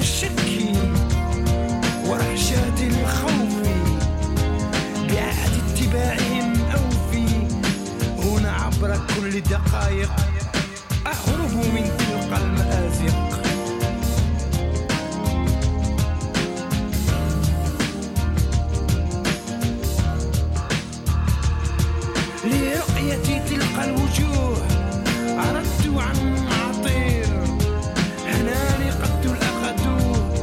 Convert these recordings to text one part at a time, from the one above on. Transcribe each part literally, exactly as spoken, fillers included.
الشك ورعشات الخوف بعهد اتباعهم أوفي هنا عبر كل دقائق أهرب من تلك المآزق لرؤية تلك الوجوه أردت عن عطير هنالي قد الأخذوه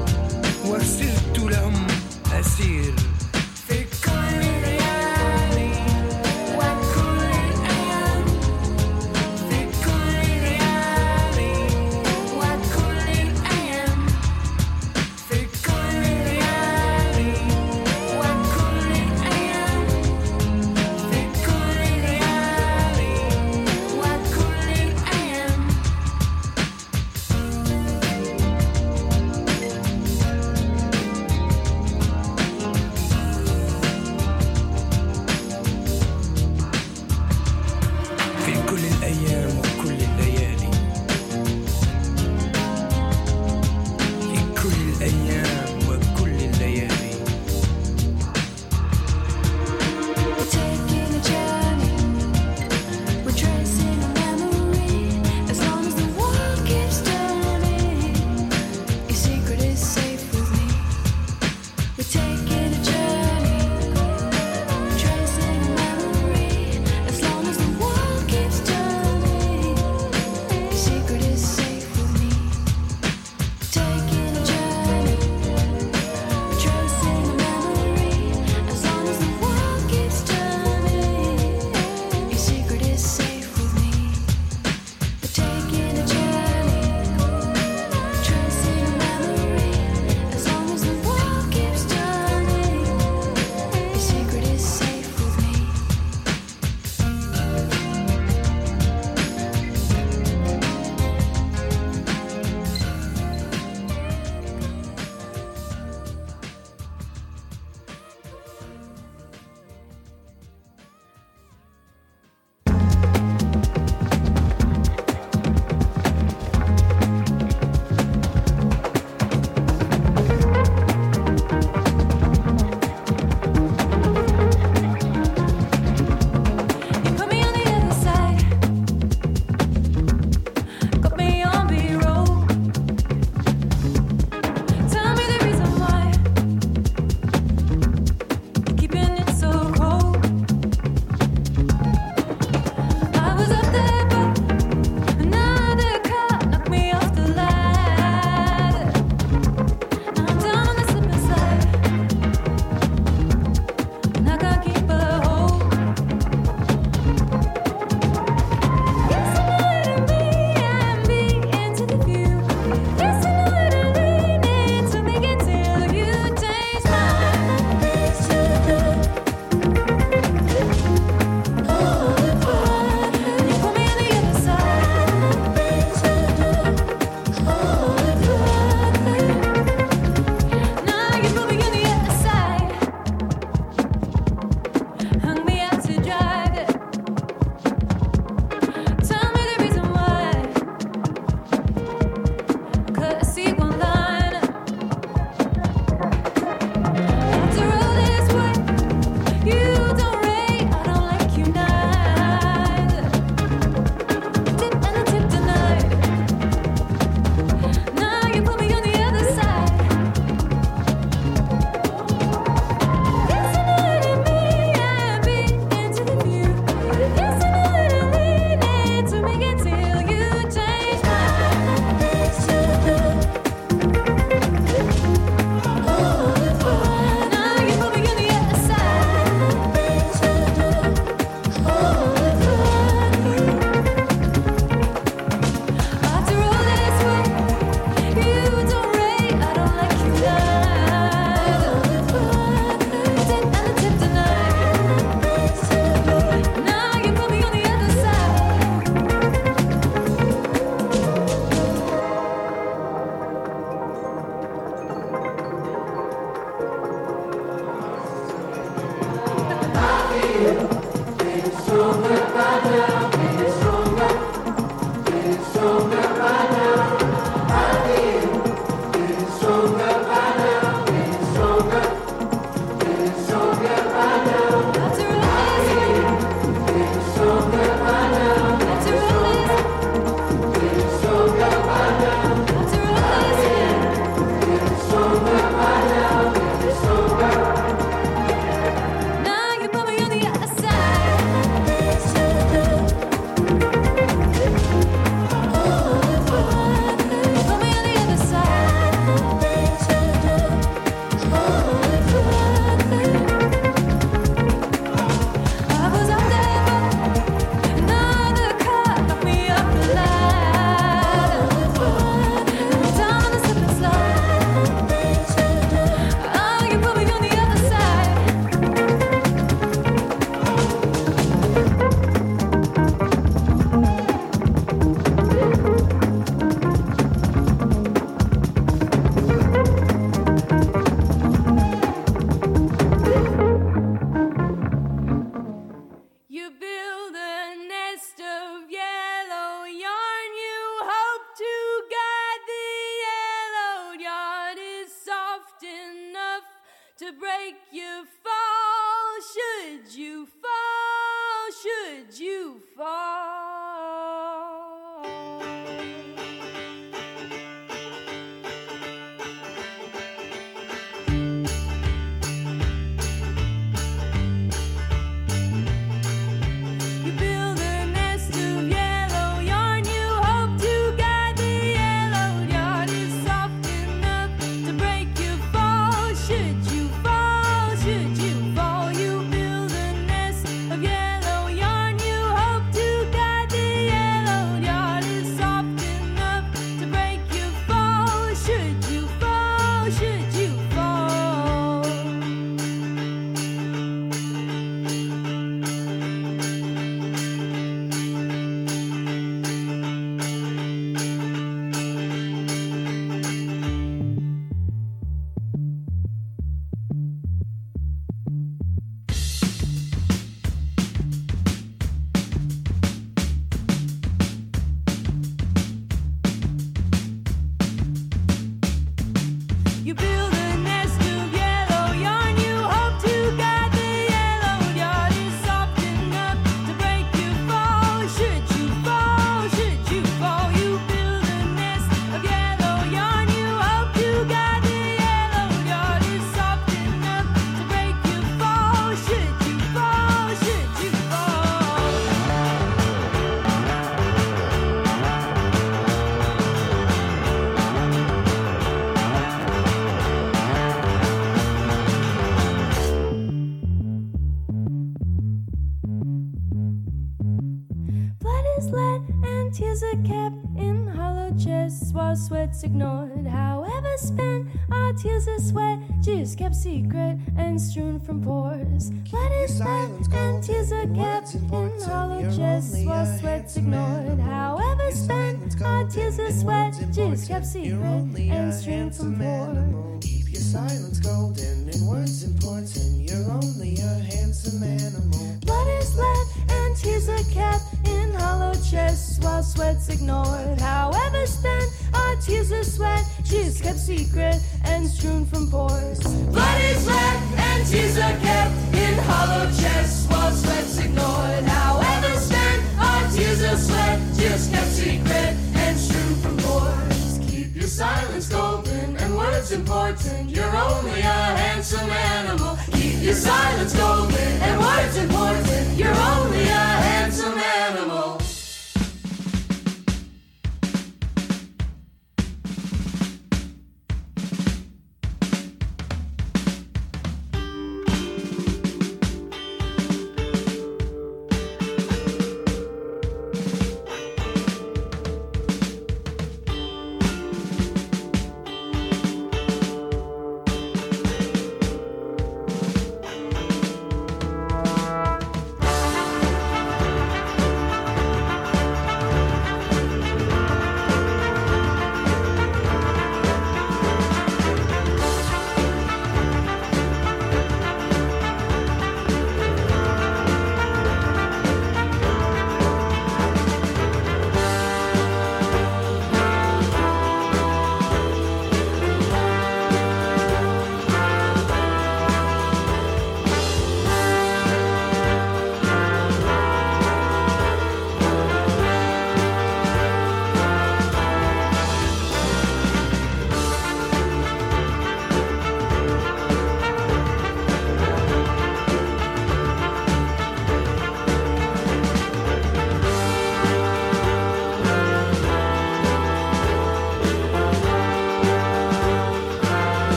sweat's ignored. However spent, our tears are sweat, just kept secret and strewn from pores. Blood is spent and tears are kept in hollow chests while sweat's ignored. However spent, our tears are sweat, just kept secret and strewn from pores. Keep your silence golden and words important. You're only a handsome animal. Blood is bled and tears are kept in hollow chests while sweat's ignored. However spent, our tears are sweat, just kept secret and strewn from pores. Blood is bled and tears are kept in hollow chests while sweat's ignored. However spent, our tears are sweat, just kept secret and strewn from pores. Keep your silence golden and words important. You're only a handsome animal. Keep your silence golden and words important. You're only a handsome animal.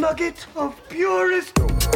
nugget of purest.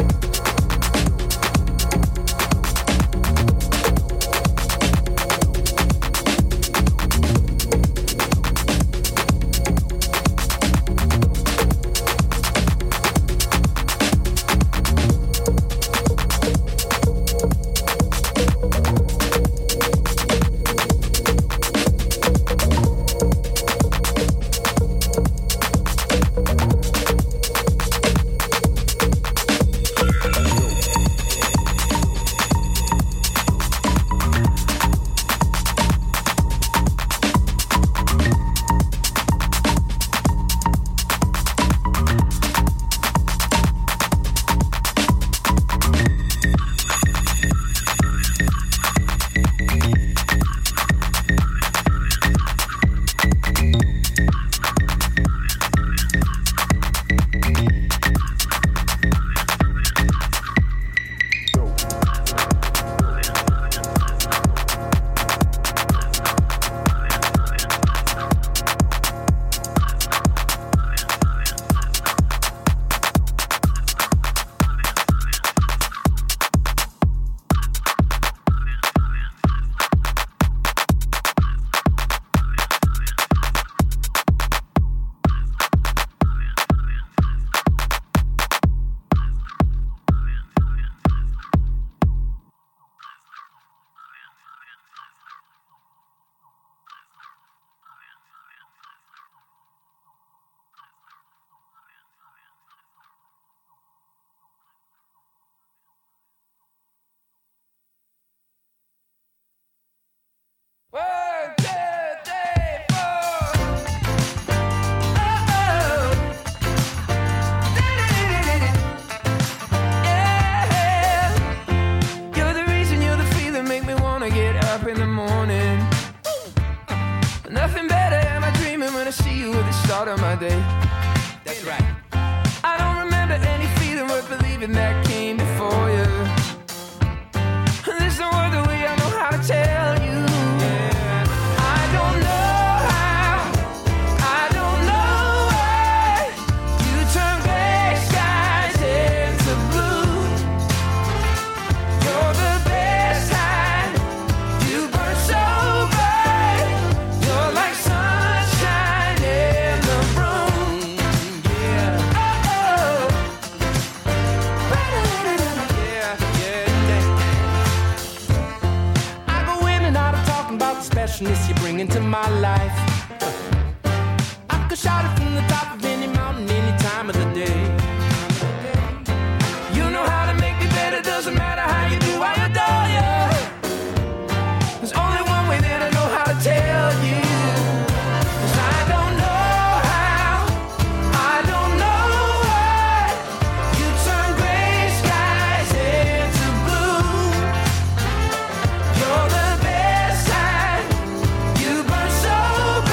You bring into my life. I could shout it from the top of any mountain, any time of the day. You know how to make me better, doesn't matter how you do, I adore you. There's only one way that I know how to tell you. 'Cause I don't know how, I don't know why you turn gray skies into blue. You're the best kind. You burn so bright.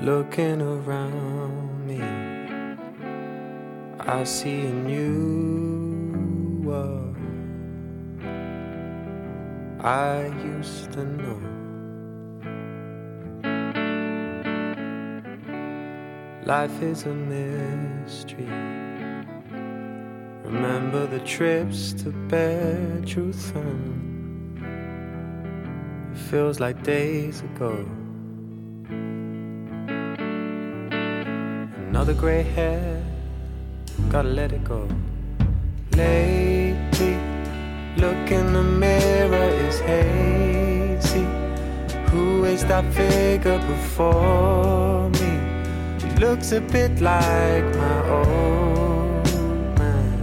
looking around me, I see a new world I used to know. Life is a mystery. Remember the trips to bear truth on. It feels like days ago. Another gray hair, gotta let it go. Lately, look in the mirror is hazy. Who is that figure before me? He looks a bit like my old man.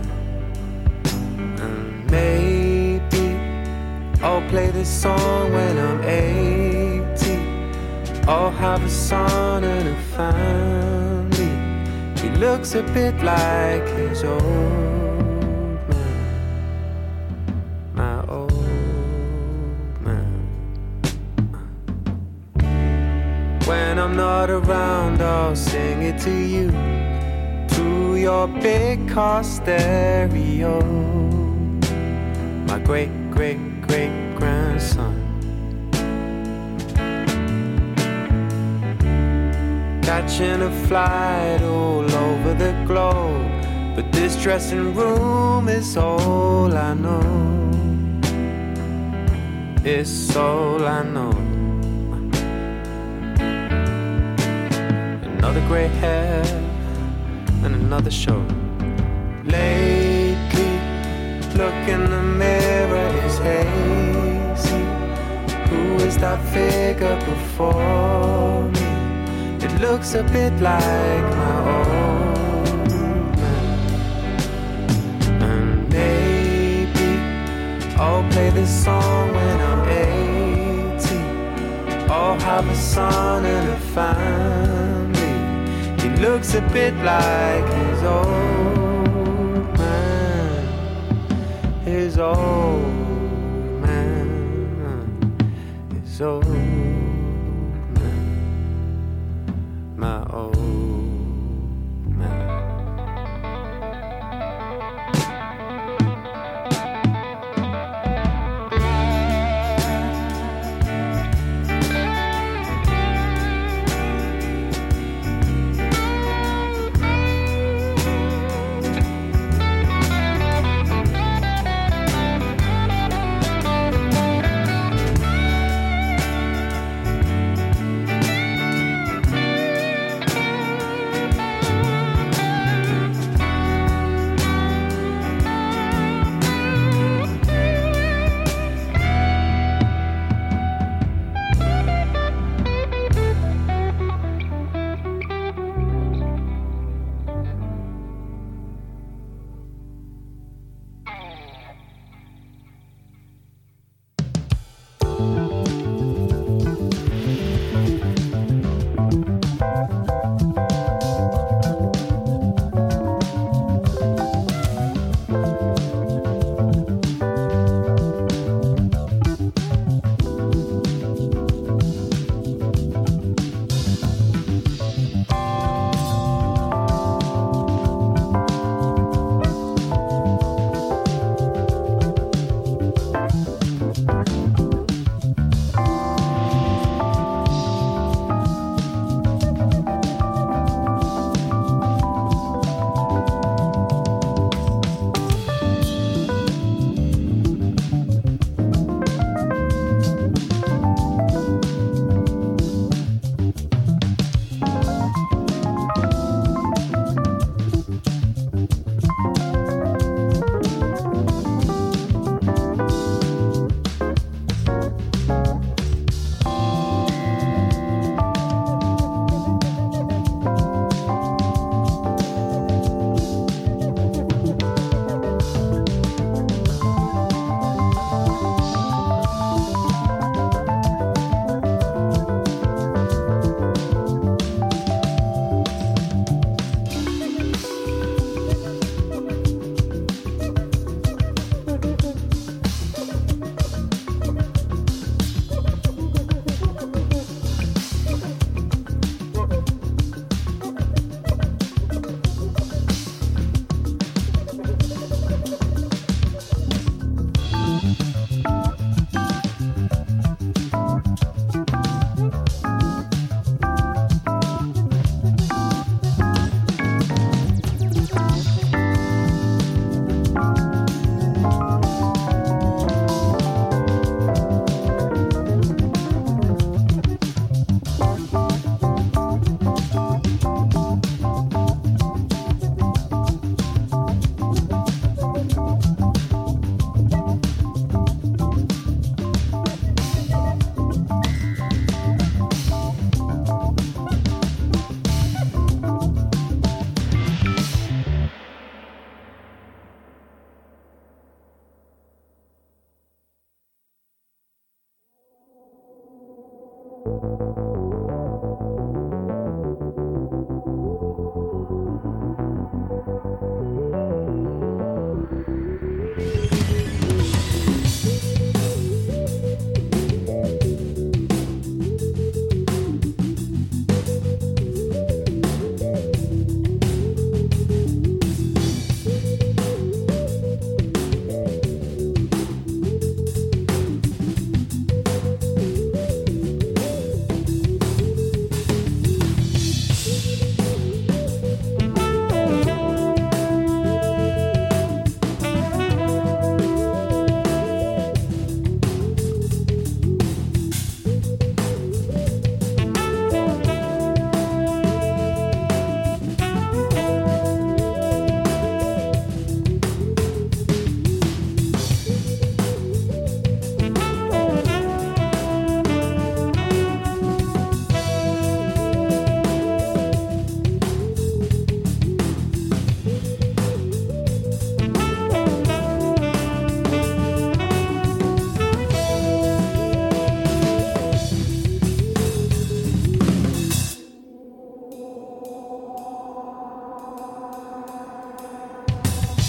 And maybe I'll play this song when I'm eighty. I'll have a son and a family. He looks a bit like his old man. My old man. When I'm not around, I'll sing it to you through your big car stereo. My great, great, great grandson. Catching a flight all over the globe, but this dressing room is all I know. It's all I know. Another grey hair and another show. Lately, look in the mirror is hazy. Who is that figure before me? It looks a bit like my old man. And maybe I'll play this song when I'm eighty. I'll have a son and a family. He looks a bit like his old man. His old man. His old my old man.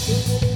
do.